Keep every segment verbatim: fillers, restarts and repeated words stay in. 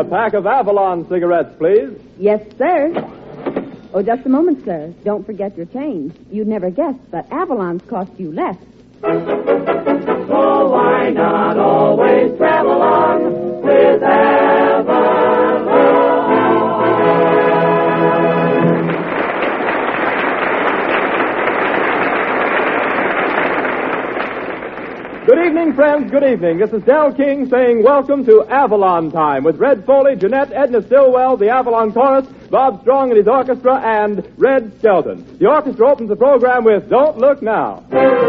pack of Avalon cigarettes, please. Yes, sir. Oh, just a moment, sir. Don't forget your change. You'd never guess, but Avalon's cost you less. So why not always travel on with Avalon? Good evening, friends. Good evening. This is Del King saying welcome to Avalon Time with Red Foley, Jeanette, Edna Stillwell, the Avalon Chorus, Bob Strong and his orchestra, and Red Skelton. The orchestra opens the program with Don't Look Now.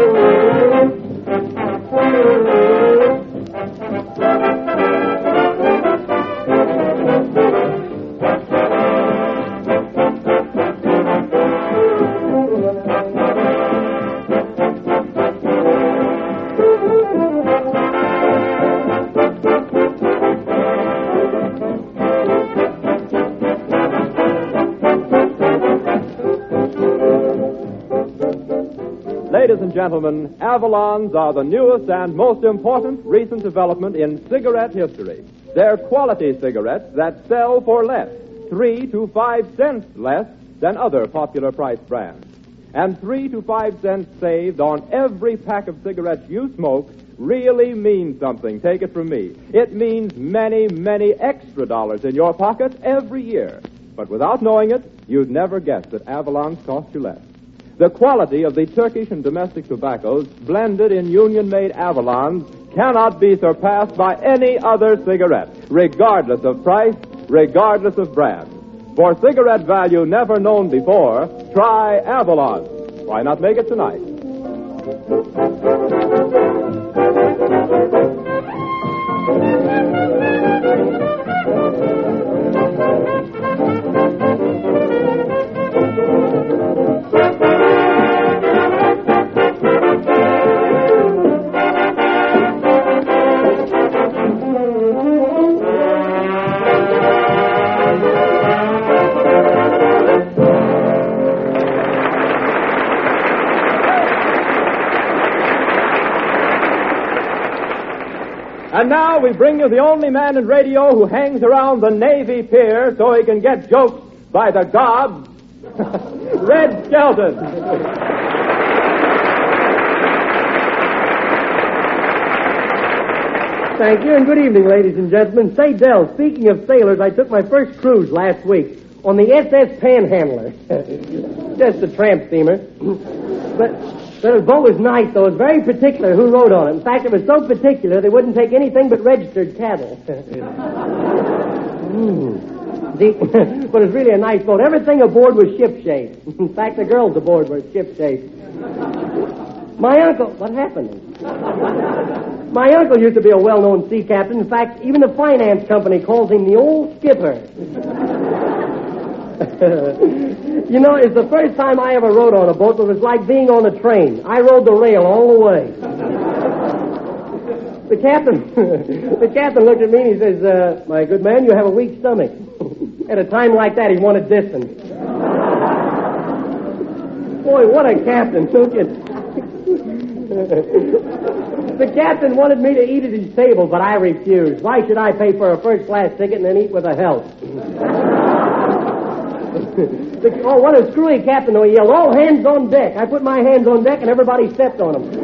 Ladies and gentlemen, Avalons are the newest and most important recent development in cigarette history. They're quality cigarettes that sell for less, three to five cents less than other popular price brands. And three to five cents saved on every pack of cigarettes you smoke really means something. Take it from me. It means many, many extra dollars in your pocket every year. But without knowing it, you'd never guess that Avalons cost you less. The quality of the Turkish and domestic tobaccos blended in union-made Avalons cannot be surpassed by any other cigarette, regardless of price, regardless of brand. For cigarette value never known before, try Avalon. Why not make it tonight? And now we bring you the only man in radio who hangs around the Navy Pier so he can get jokes by the gods, Red Skelton. Thank you, and good evening, ladies and gentlemen. Say, Del, speaking of sailors, I took my first cruise last week on the S S Panhandler. Just a tramp steamer. But... But the boat was nice, though. It was very particular who rode on it. In fact, it was so particular they wouldn't take anything but registered cattle. mm. the, but it was really a nice boat. Everything aboard was shipshape. In fact, the girls aboard were shipshape. My uncle... What happened? My uncle used to be a well-known sea captain. In fact, even the finance company calls him the old skipper. You know, it's the first time I ever rode on a boat, but it was like being on a train. I rode the rail all the way. The captain, the captain looked at me and he says, uh, my good man, you have a weak stomach. At a time like that, he wanted distance. Boy, what a captain, don't you? The captain wanted me to eat at his table, but I refused. Why should I pay for a first-class ticket and then eat with a help? The, oh, what a screwy captain, though. He yelled, all hands on deck. I put my hands on deck, and everybody stepped on them.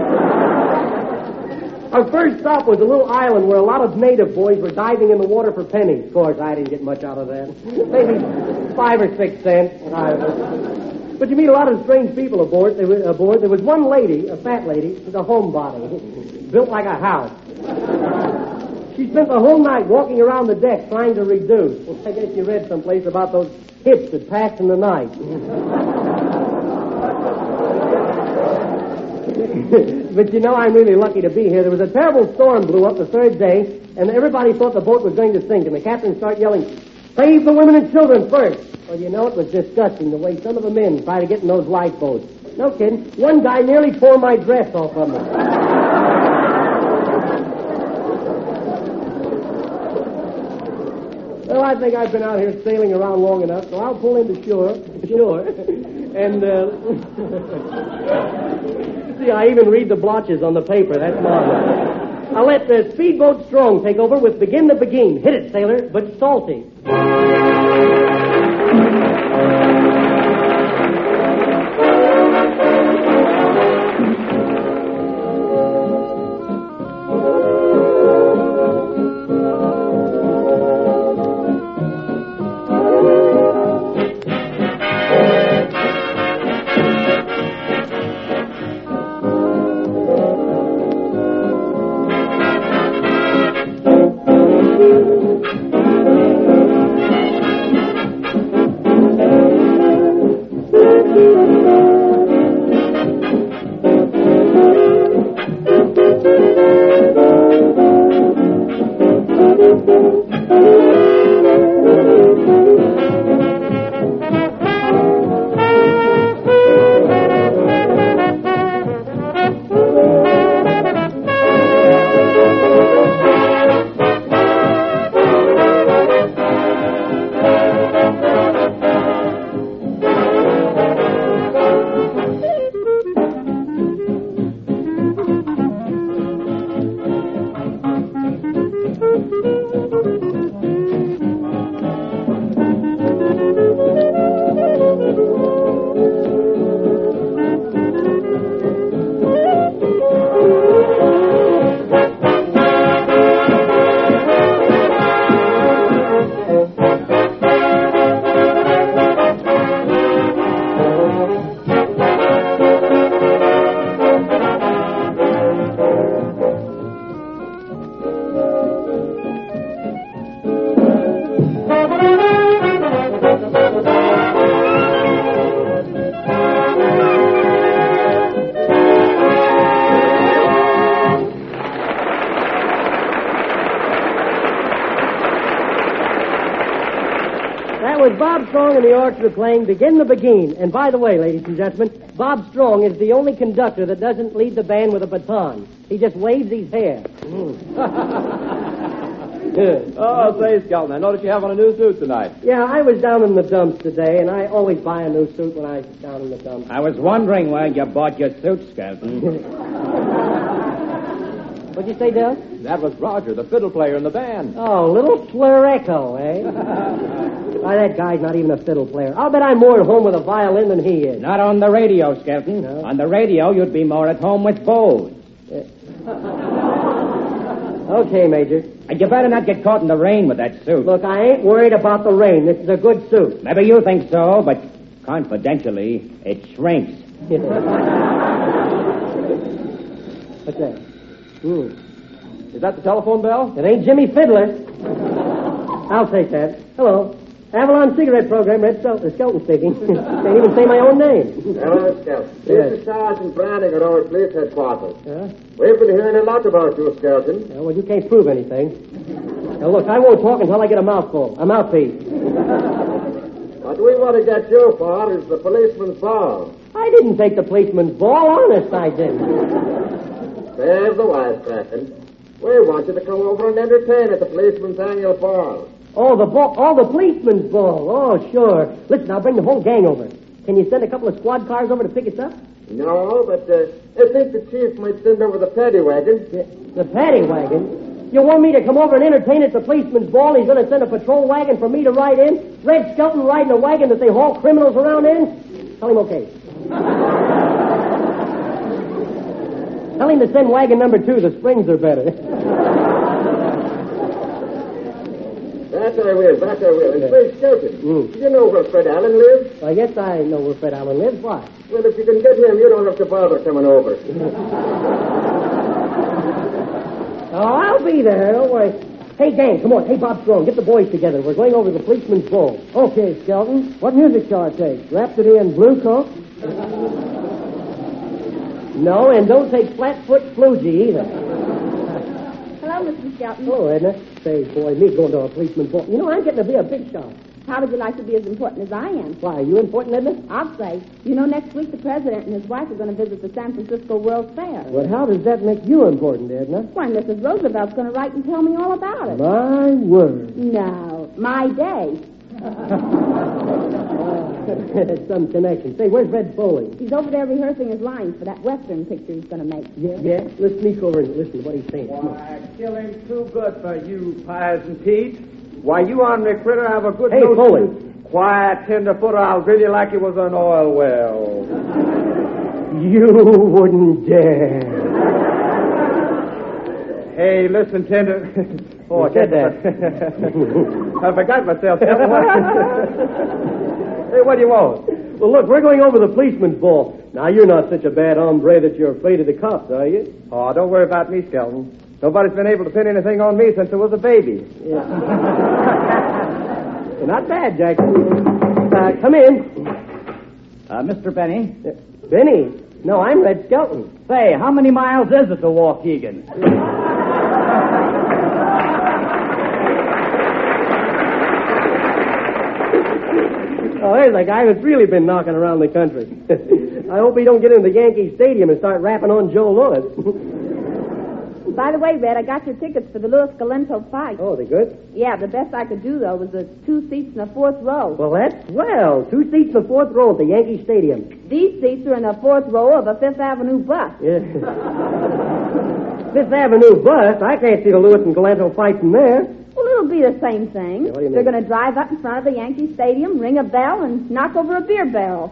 Our first stop was a little island where a lot of native boys were diving in the water for pennies. Of course, I didn't get much out of that. Maybe five or six cents. But you meet a lot of strange people aboard. There was, aboard. There was one lady, a fat lady, with a homebody, built like a house. She spent the whole night walking around the deck trying to reduce. Well, I guess you read someplace about those hips that passed in the night. But you know, I'm really lucky to be here. There was a terrible storm blew up the third day, and everybody thought the boat was going to sink, and the captain started yelling, save the women and children first. Well, you know, it was disgusting the way some of the men tried to get in those lifeboats. No kidding. One guy nearly tore my dress off of me. Well, I think I've been out here sailing around long enough, so I'll pull into shore, shore, and, uh, see, I even read the blotches on the paper. That's marvelous. I'll let the Speedboat Strong take over with Begin the Begin. Hit it, sailor, but salty. Bob Strong and the orchestra playing Begin the Begin. And by the way, ladies and gentlemen, Bob Strong is the only conductor that doesn't lead the band with a baton. He just waves his hair. Mm. Oh, say, Skelton, I noticed you have on a new suit tonight. Yeah, I was down in the dumps today, and I always buy a new suit when I'm down in the dumps. I was wondering why you bought your suit, Skelton. What'd you say, Del? That was Roger, the fiddle player in the band. Oh, little slur echo, eh? Why, that guy's not even a fiddle player. I'll bet I'm more at home with a violin than he is. Not on the radio, Skelton. No? On the radio, you'd be more at home with bows. Okay, Major. And you better not get caught in the rain with that suit. Look, I ain't worried about the rain. This is a good suit. Maybe you think so, but confidentially, it shrinks. What's that? Hmm. Is that the telephone bell? It ain't Jimmy Fiddler. I'll take that. Hello. Avalon Cigarette Program, Red Skelton, Skelton speaking. Can't even say my own name. Hello, Skelton. Yes. This is Sergeant Branning at our police headquarters. Yeah? We've been hearing a lot about you, Skelton. Yeah, well, you can't prove anything. Now, look, I won't talk until I get a mouthful, a mouthpiece. What we want to get you for is the policeman's ball. I didn't take the policeman's ball. Honest, I didn't. Save the wisecracking. We want you to come over and entertain at the policeman's annual ball. Oh, the ball, oh, the policeman's ball. Oh, sure. Listen, I'll bring the whole gang over. Can you send a couple of squad cars over to pick us up? No, but uh, I think the chief might send over the paddy wagon. The, the paddy wagon? You want me to come over and entertain at the policeman's ball? He's going to send a patrol wagon for me to ride in? Red Skelton riding a wagon that they haul criminals around in? Tell him okay. Tell him to send wagon number two. The springs are better. That I will, that I will. And Fred Skelton, Mm. do you know where Fred Allen lives? I guess I know where Fred Allen lives. Why? Well, if you can get him, you don't have to bother coming over. Oh, I'll be there. Don't worry. Hey, gang, come on. Hey, Bob Strong, get the boys together. We're going over to the policeman's ball. Okay, Skelton. What music shall I take? Rhapsody and Blue Coat? No, and don't take Flatfoot Flugie either. Hello, Mister Skelton. Hello, Edna. Say, boy, me going to a policeman's ball. You know, I'm getting to be a big shot. How would you like to be as important as I am? Why, are you important, Edna? I'll say. You know, next week the president and his wife are going to visit the San Francisco World Fair. Well, how does that make you important, Edna? Why, Missus Roosevelt's going to write and tell me all about it. My word. No, my day. Some connection. Say, where's Red Foley? He's over there rehearsing his lines for that Western picture he's going to make. Yeah? Yeah? Let's sneak over and listen to what he's saying. Why, killing too good for you, Pies and Pete. Why, you on me, critter, have a good Hey, notion. Foley. Quiet, tenderfoot, or I'll drill you like it was an oil well. You wouldn't dare. Hey, listen, Tender. Oh, I said that. I forgot myself. Hey, what do you want? Well, look, we're going over the policeman's ball. Now, you're not such a bad hombre that you're afraid of the cops, are you? Oh, don't worry about me, Skelton. Nobody's been able to pin anything on me since I was a baby. Yeah. Not bad, Jackson. Uh, come in. Uh, Mister Benny. Uh, Benny? No, I'm Red Skelton. Say, how many miles is it to Waukegan? Oh, there's a guy that's really been knocking around the country. I hope he don't get into the Yankee Stadium and start rapping on Joe Louis. By the way, Red, I got your tickets for the Louis Galento fight. Oh, they good? Yeah, the best I could do, though, was the two seats in the fourth row. Well, that's swell. Two seats in the fourth row at the Yankee Stadium. These seats are in the fourth row of a Fifth Avenue bus. Yeah. Fifth Avenue bus? I can't see the Louis and Galento fight from there. Well, it'll be the same thing. Yeah, what do you mean? They're going to drive up in front of the Yankee Stadium, ring a bell, and knock over a beer barrel.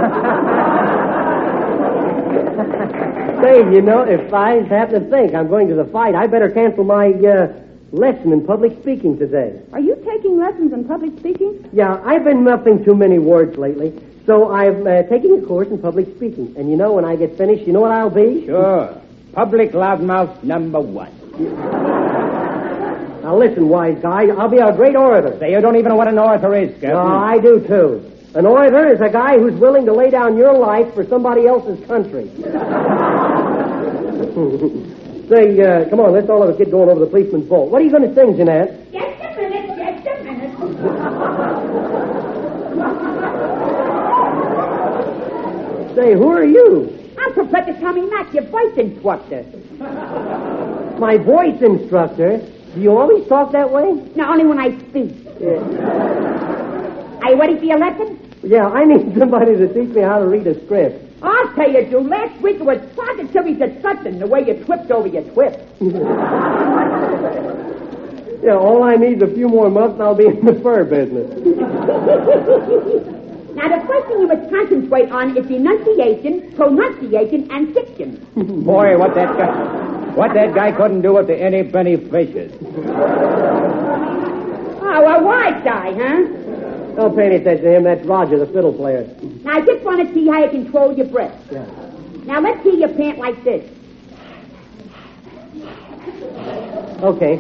Say, you know, if I happen to think I'm going to the fight, I better cancel my uh, lesson in public speaking today. Are you taking lessons in public speaking? Yeah, I've been muffing too many words lately, so I'm uh, taking a course in public speaking. And you know, when I get finished, you know what I'll be? Sure. Public loudmouth number one. Now listen, wise guy, I'll be a great orator. Say, you don't even know what an orator is, Captain. No, I do too. An orator is a guy who's willing to lay down your life for somebody else's country. Say, uh, come on, let's all have a kid going over the policeman's ball. What are you going to sing, Jeanette? Just a minute, just a minute. Say, who are you? I'm Professor Tommy Mack, your voice instructor. My voice instructor? Do you always talk that way? No, only when I speak. Yeah. Are you ready for your lesson? Yeah, I need somebody to teach me how to read a script. I'll tell you, Drew. Last week it was positively disgusting the way you tripped over your twist. Yeah, all I need is a few more months and I'll be in the fur business. Now, the first thing you must concentrate on is enunciation, pronunciation, and diction. Boy, what that guy, what that guy couldn't do with the any penny fishes. Oh, a wise guy, huh? Don't pay any attention to him. That's Roger, the fiddle player. Now, I just want to see how you control your breath. Yeah. Now, let's see you pant like this. Okay.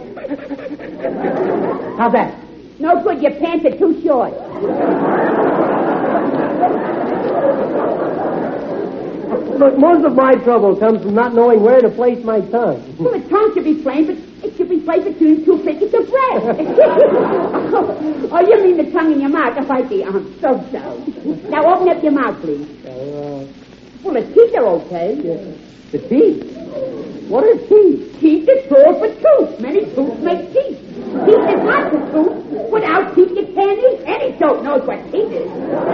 How's that? No good, your pants are too short. Look, most of my trouble comes from not knowing where to place my tongue. Well, the tongue should be plain, but it should be placed between two pieces of bread. Oh, you mean the tongue in your mouth? Oh, I see. I'm so so. Now, open up your mouth, please. Uh, Well, the teeth are okay. yeah. The teeth? What are teeth? Teeth is short for tooth. Many tooths make teeth. Teeth is not the tooth. Without teeth, you can't eat. Any dope knows what teeth is.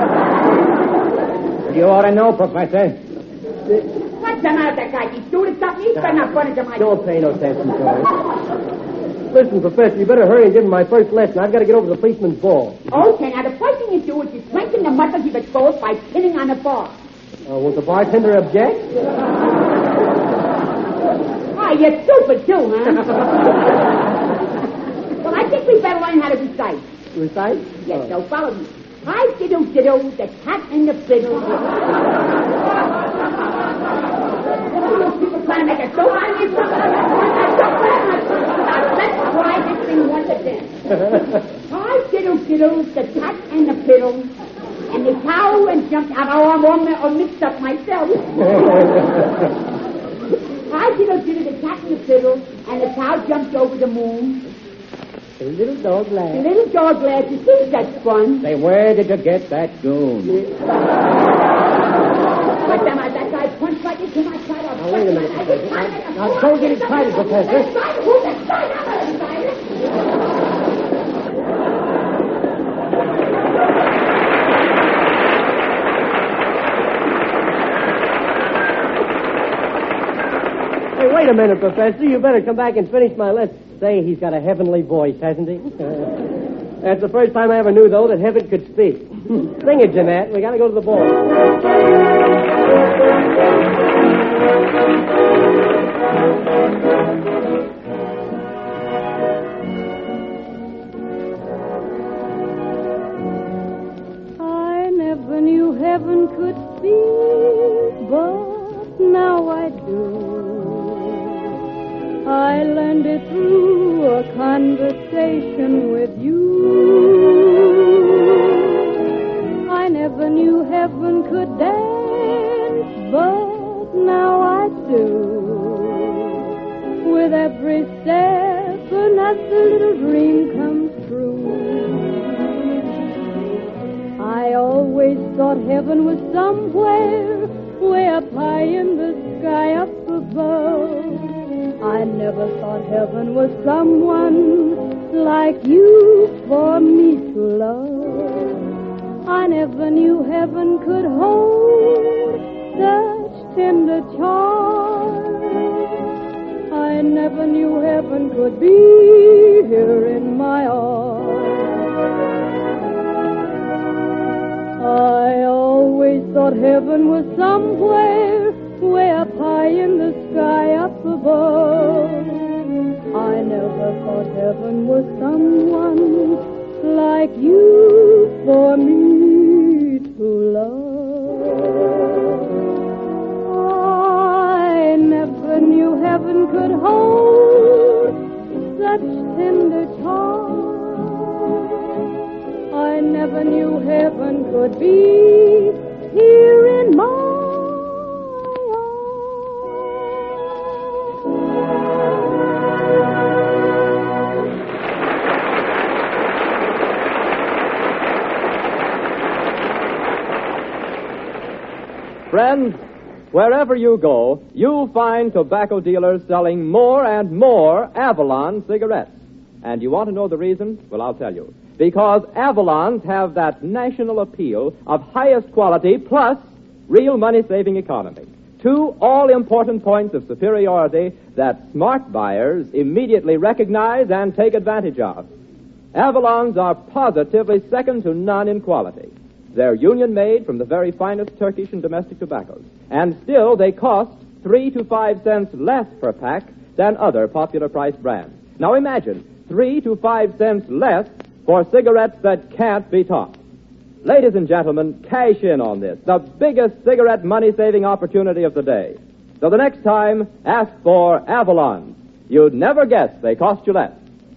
You ought to know, Professor. What's the matter with that guy? He's doing something. He's better not run into my... Don't pay no attention to him. Listen, Professor, you better hurry and give him my first lesson. I've got to get over the policeman's ball. Okay, now the first thing you do is you strengthen the muscles of the toes by pinning on the bar. Uh, won't the bartender object? Ah, you're stupid, too, huh? Well, I think we better learn how to recite. Recite? Yes, Oh. so follow me. Hi, diddle, diddle, the cat and the fiddle. People trying to make a joke out of me. Now, let's try this thing once again. Hi, diddle, diddle, the cat and the fiddle. And the cow and jumped out. Oh, I'm all, all mixed up myself. Hi, diddle, diddle, the cat and the fiddle. And the cow jumped over the moon. The little dog The laughed. little dog laughed. You see, that's fun. Say, where did you get that goon? But then I, that guy punched like this in my side. Now, wait a minute, Professor. Now, now, don't get excited, Professor. Who's excited? I'm not excited. wait a minute, Professor. You better come back and finish my list. Say, he's got a heavenly voice, hasn't he? Uh, that's the first time I ever knew, though, that heaven could speak. Sing it, Jeanette. We got to go to the ball. I never knew heaven could speak, but now I do. I learned it through a conversation with you. I never knew heaven could dance, but now I do. With every step, another little dream comes true. I always thought heaven was somewhere way up high in the sky up above. I never thought heaven was someone like you for me to love. I never knew heaven could hold such tender charm. I never knew heaven could be here in my arms. I always thought heaven was somewhere way up high in the sky up above. I never thought heaven was someone like you for me to love. I never knew heaven could hold such tender charm. I never knew heaven could be here in my arms. Friends, wherever you go, you'll find tobacco dealers selling more and more Avalon cigarettes. And you want to know the reason? Well, I'll tell you. Because Avalons have that national appeal of highest quality plus real money-saving economy. Two all-important points of superiority that smart buyers immediately recognize and take advantage of. Avalons are positively second to none in quality. They're union-made from the very finest Turkish and domestic tobaccos. And still, they cost three to five cents less per pack than other popular price brands. Now imagine, three to five cents less for cigarettes that can't be topped. Ladies and gentlemen, cash in on this, the biggest cigarette money-saving opportunity of the day. So the next time, ask for Avalon. You'd never guess they cost you less.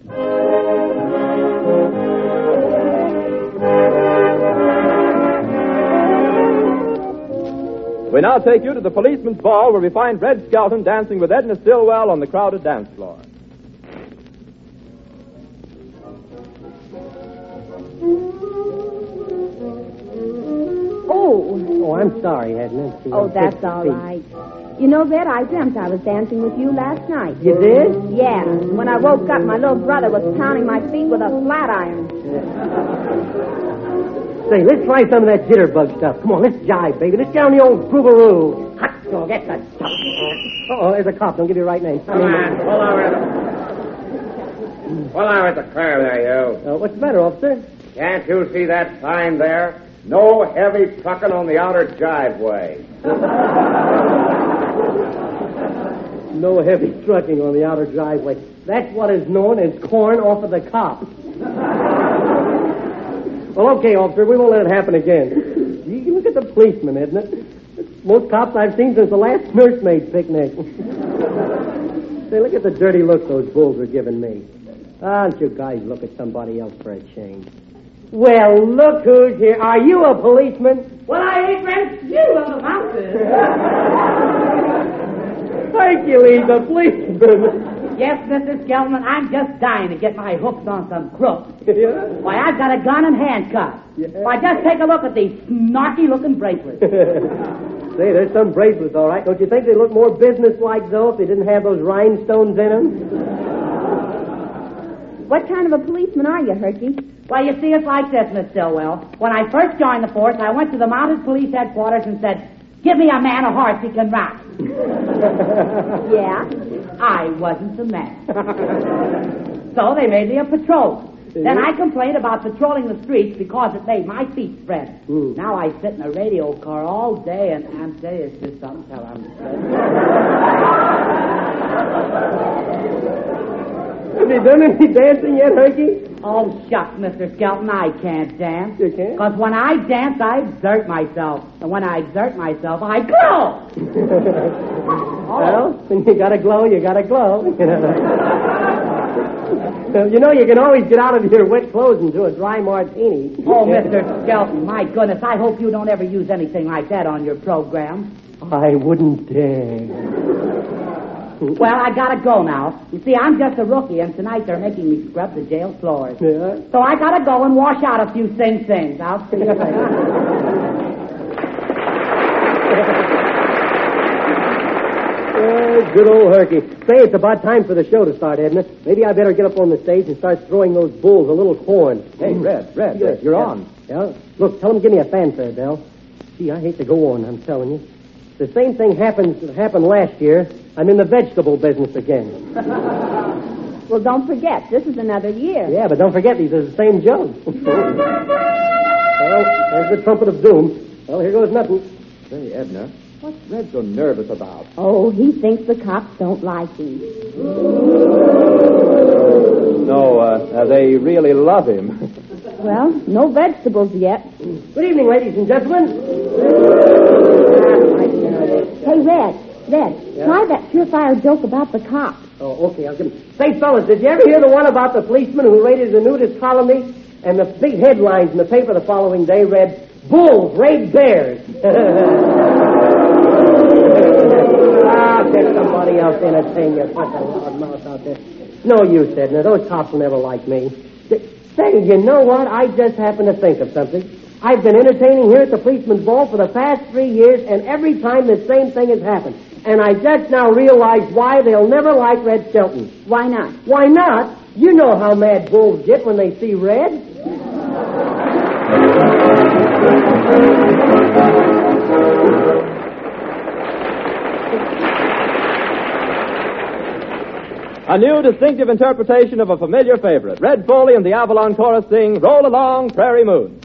We now take you to the policeman's ball where we find Red Skelton dancing with Edna Stillwell on the crowded dance floor. Oh. Oh, I'm sorry, Edna. She Oh, was that's fifty all feet. right. You know, Red, I dreamt I was dancing with you last night. You did? Yeah. When I woke up, my little brother was pounding my feet with a flat iron. Say, let's try some of that jitterbug stuff. Come on, let's jive, baby. Let's get on the old groovaroo. Hot dog, that's a stuff. Uh-oh, there's a cop. Don't give you the right name. Come on, pull over. Pull over at the curb there, you. Uh, what's the matter, officer? Can't you see that sign there? No heavy trucking on the outer driveway. No heavy trucking on the outer driveway. That's what is known as corn off of the cop. Well, okay, officer, we won't let it happen again. You look at the policeman, isn't it? Most cops I've seen since the last nursemaid picnic. Say, look at the dirty look those bulls are giving me. Why don't you guys look at somebody else for a change? Well, look who's here. Are you a policeman? Well, I ain't friends you on the mountain. Hercules, a policeman. Yes, Mister Skelton, I'm just dying to get my hooks on some crooks. Yeah? Why, I've got a gun and handcuffs. Yeah. Why, just take a look at these snarky-looking bracelets. Say, there's some bracelets, all right. Don't you think they look more business-like, though, if they didn't have those rhinestones in them? What kind of a policeman are you, Herky? Well, you see, it's like this, Miss Stillwell. When I first joined the force, I went to the mounted police headquarters and said, Give me a man a horse he can ride. Yeah? I wasn't the man. So they made me a patrol. Then I complained about patrolling the streets because it made my feet spread. Mm. Now I sit in a radio car all day, and I'm telling you, it's just something till I'm Have you done any dancing yet, Herky? Oh, shucks, Mister Skelton, I can't dance. You can't? Because when I dance, I exert myself. And when I exert myself, I glow! Well, when you gotta glow, you gotta glow. You know. You know, you can always get out of your wet clothes and do a dry martini. Oh, Mister Skelton, my goodness, I hope you don't ever use anything like that on your program. I wouldn't dare. Well, I gotta go now. You see, I'm just a rookie, and tonight they're making me scrub the jail floors. Yeah? So I gotta go and wash out a few Sing Sings. I'll see you later. Uh, good old Herky. Say, it's about time for the show to start, Edna. Maybe I better get up on the stage and start throwing those bulls a little corn. Hey, Red, Red, Red, you're yeah. on. Yeah? Look, tell them to give me a fanfare, Del. Gee, I hate to go on, I'm telling you. The same thing happens that happened last year. I'm in the vegetable business again. Well, don't forget, this is another year. Yeah, but don't forget, these are the same jugs. Well, there's the trumpet of doom. Well, here goes nothing. Say, Edna, what's Red so nervous about? Oh, he thinks the cops don't like him. No, uh, uh, they really love him. Well, no vegetables yet. Good evening, ladies and gentlemen. Hey, Red, Red, Yeah? try that surefire joke about the cops. Oh, okay, I'll give him. Say, fellas, did you ever hear the one about the policeman who raided the nudist colony? And the big headlines in the paper the following day read, Bulls raid bears. Ah, get somebody else entertain you. Put that loud mouth out there. No use, Edna. Those cops will never like me. Say, you know what? I just happened to think of something. I've been entertaining here at the Policeman's Ball for the past three years, and every time the same thing has happened. And I just now realize why they'll never like Red Skelton. Why not? Why not? You know how mad bulls get when they see red. A new distinctive interpretation of a familiar favorite. Red Foley and the Avalon Chorus sing Roll Along, Prairie Moon.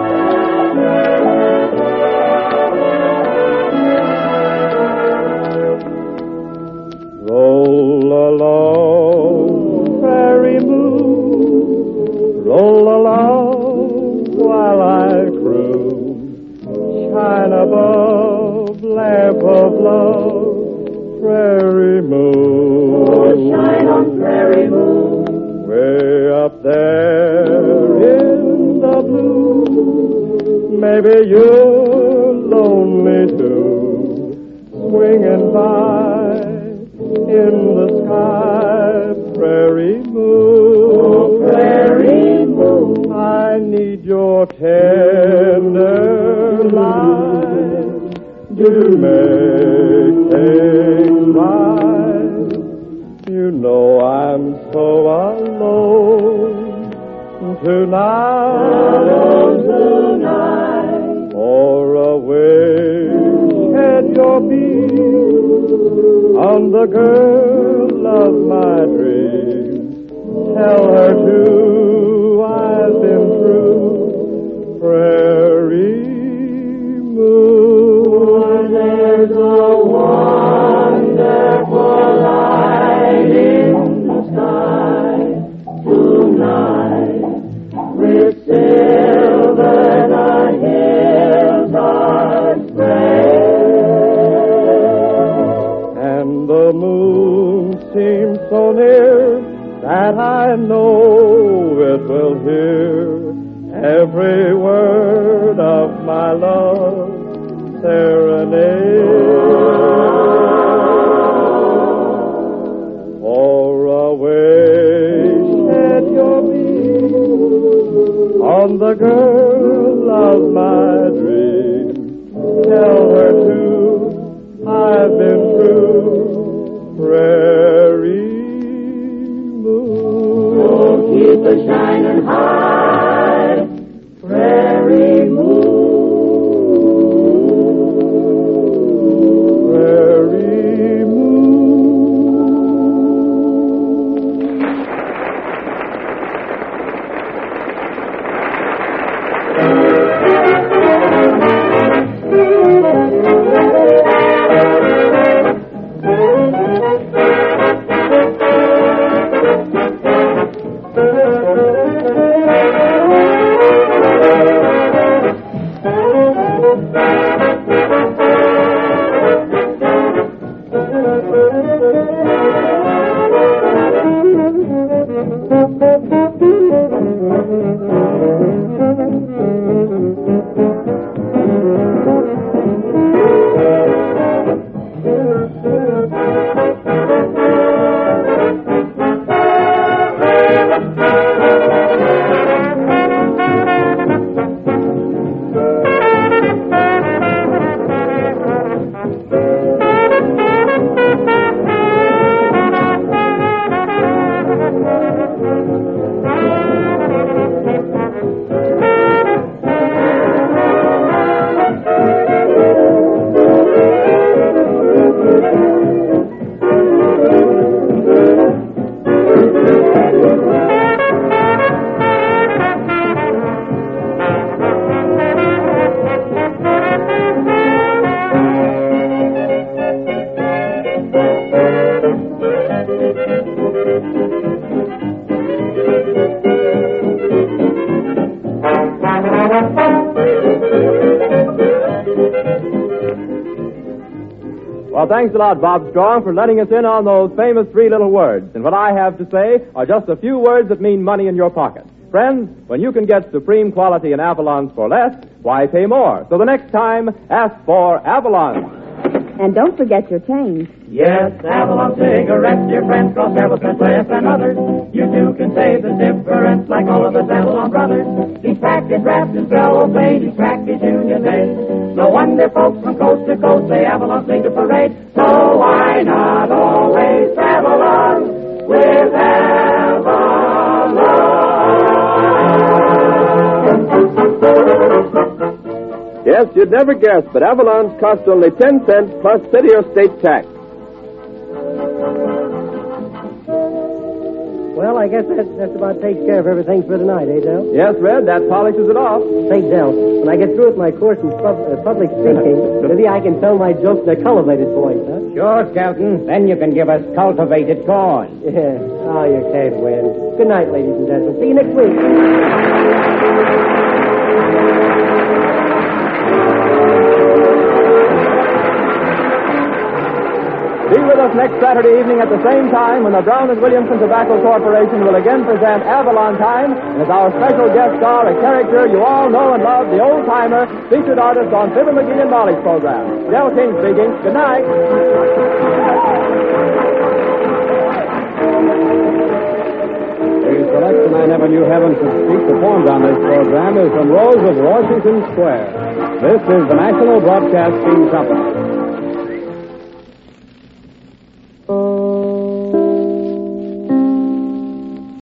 Roll along, prairie moon, roll along while I croon. Shine above, lamp of love, prairie moon. Oh, shine on prairie moon. Way up there in the blue, maybe you're lonely too, swinging by in the sky, prairie moon. Oh, prairie moon. I need your tender light to make things right. You know I'm so alone tonight. Alone tonight. Or away at your feet on the girl of my dreams. Tell her too I've been through prairie moon. There's a wonderful light in the sky tonight, with silver the hills are spread. And the moon seems so near that I know it will hear every word of my love serenade. Or away shed your beam on the girl of my dreams. Tell her too I've been through prairie moon. Oh, keep it shining high, prairie moon. Well, thanks a lot, Bob Strong, for letting us in on those famous three little words. And what I have to say are just a few words that mean money in your pocket. Friends, when you can get supreme quality in Avalons for less, why pay more? So the next time, ask for Avalon. And don't forget your change. Yes, Avalon cigarettes, dear friends, cost several cents less than others. You too can save the difference like all of us Avalon brothers. Each pack is wrapped in cellophane, each package union made. No wonder folks from coast to coast say Avalon sing the parade. So why not always travel on with Avalon? Yes, you'd never guess, but Avalons cost only ten cents plus city or state tax. Well, I guess that just about takes care of everything for tonight, eh, Del? Yes, Red, that polishes it off. Say, Del, when I get through with my course in pub- uh, public speaking, maybe I can tell my jokes in a cultivated voice, huh? Sure, Skelton. Then you can give us cultivated corn. Yeah. Oh, you can't win. Good night, ladies and gentlemen. See you next week. Be with us next Saturday evening at the same time when the Brown and Williamson Tobacco Corporation will again present Avalon Time. And as our special guest star, a character you all know and love, the old-timer, featured artist on Fibber McGee and Molly's program. Del King speaking. Good night. The selection I never knew heaven could speak performed on this program is from Rose of Washington Square. This is the National Broadcasting Company.